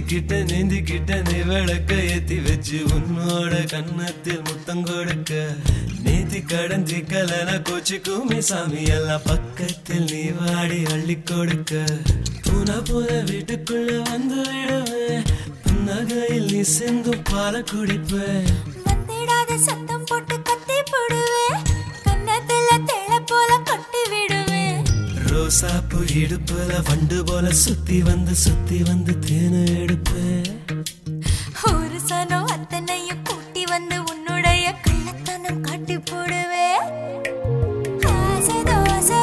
நீந்திக்கிட்ட நீ விளக்க ஏத்தி வச்சு உன்னோட கன்னத்தில் முத்தம் கொடுக்க நேத்தி கடந்தி கலன கோச்சிக்குமே சாமி எல்லாம் பக்கத்தில் நீ வாடி அள்ளி கொடுக்க பூனா போல வீட்டுக்குள்ள வந்து விடுவேன் புன்னகையில் நீ சிந்தும் பால குடிப்பேன் வந்திடாத சத்தம் போட்டு கத்தி போடுவேன் கன்னத்துல தேள போல கொட்டி விடுவேன் ரோசாப்பு இடுப்புல வண்டு போல சுத்தி வந்து தேனை எடுப்பேன் ஒரு சனம் அத்தனையும் கூட்டி வந்து உன்னுடைய கள்ளத்தனம் காட்டி போடுவேன் ஆசை தோசை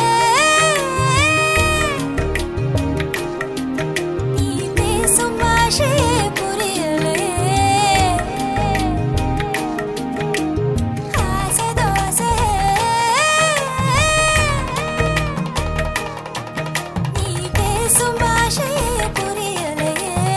நீ பேசும் பாஷையே புரியலே ஆசை தோசை நீ பேசும் பாஷையே புரியலே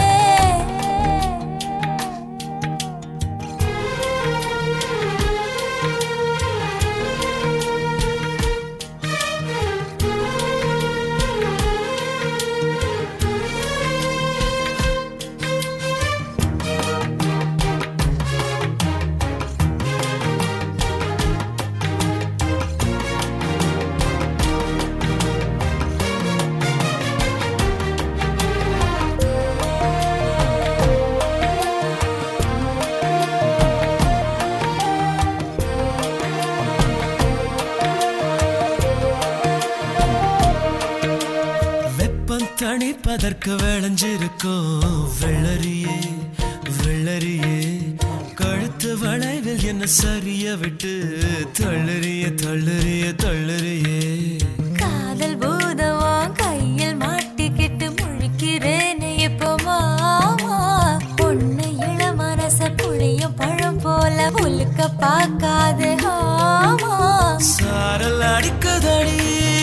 தணிப்பதற்கு விளைஞ்சிருக்கும் வெள்ளரியே வெள்ளரியே கழுத்து வளைவில் என்ன சரிய விட்டு தள்ளறிய தள்ளறிய தள்ளறியே காதல் பூதவா கையில் மாட்டிக்கிட்டு முழிக்கிறேனே இப்போ மாமா பொண்ணு இள மனச புளியும் பழம் போல உலுக்க பார்க்காது ஆமா சாரல் அடிக்கதடி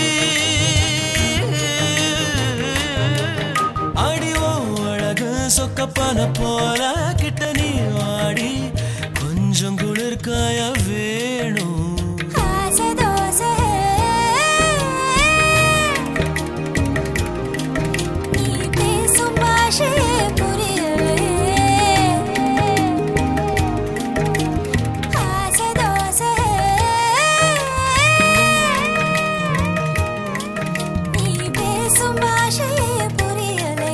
சொக்கப்பான போல கிட்ட நீ வாடி கொஞ்சம் குளிர்காய வேணும் ஆசை தோசை நீ பேசும் பாஷையே புரியலே ஆசை தோசை நீ பேசும் பாஷையே புரியலே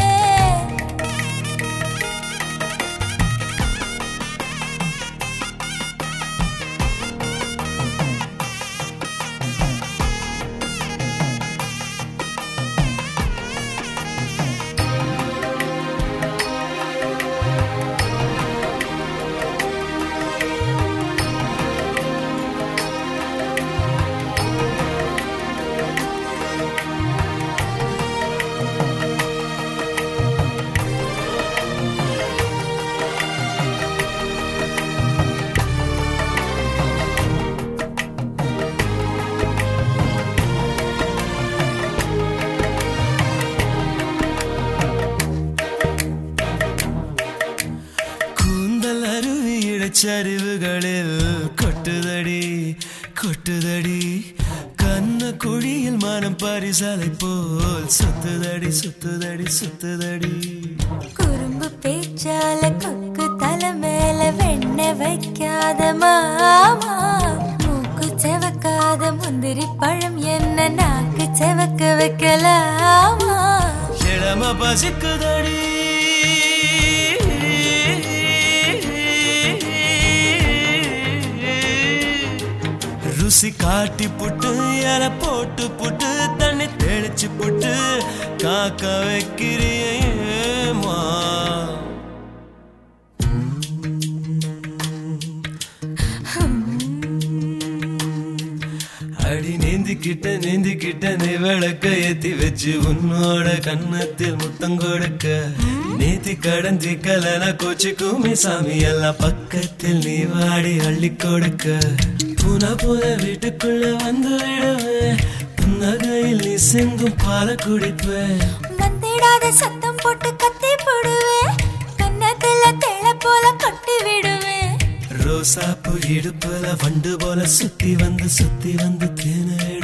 சரிவுகளில் கொட்டுதடி கொட்டுதடி கண்ண குழியில் மனம் பரிசாலை போல் சுத்துதடி சுத்துதடி சுத்துதடி குறும்பு பேச்சால கொக்கு தலை மேல வெண்ண வைக்காத மாமா மூக்கு செவக்காத முந்திரி பழம் என்ன நாக்கு செவக்க வைக்கலாமா இளம பசிக்குதடி ருசி காட்டி புட்டு இலை போட்டு புட்டு தண்ணி தெளிச்சு புட்டு காக்க வைக்கிறியேமா அடி நீந்திக்கிட்ட நீ விளக்க ஏத்தி வச்சு உன்னோட கன்னத்தில் முத்தம் கொடுக்க நேத்தி கடந்தி கலன கோச்சிக்குமே சாமி எல்லாம் பக்கத்தில் நீ வாடி அள்ளி கொடுக்க பூனா போல வீட்டுக்குள்ள வந்து விடுவேன் புன்னகையில் நீ சிந்தும் பால குடிப்பேன் வந்திடாத சத்தம் போட்டு கத்தி போடுவேன் கன்னத்துல தேள போல கொட்டி விடுவேன் ரோசாப்பு இடுப்புல வண்டு போல சுத்தி வந்து தேனை